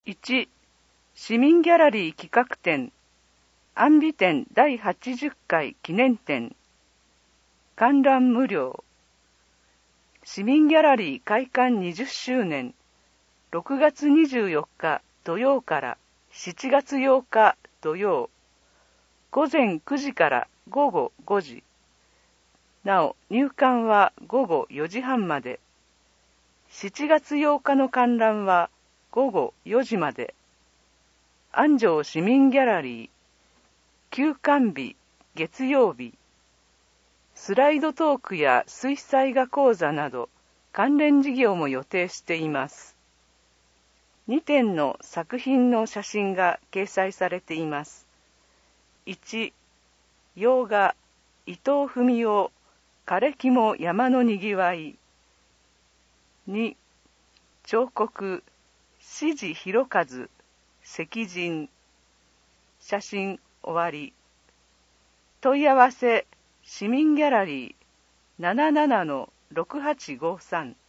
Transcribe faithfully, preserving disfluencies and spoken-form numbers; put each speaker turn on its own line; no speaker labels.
いち. 市民ギャラリー企画展安美展だいはちじゅっかい記念展観覧無料市民ギャラリー開館にじゅっしゅうねんろくがつにじゅうよっか土曜からしちがつようか土曜午前くじからごごごじなお入館はごごよじはんまでしちがつようかの観覧はごごよじまで安城市民ギャラリー休館日月曜日スライドトークや水彩画講座など関連事業も予定しています。にてんの作品の写真が掲載されています。いち. 洋画伊藤文夫枯れ木も山のにぎわいに. 彫刻志地弘和石人写真終わり問い合わせ市民ギャラリー ななななのろくはちごさん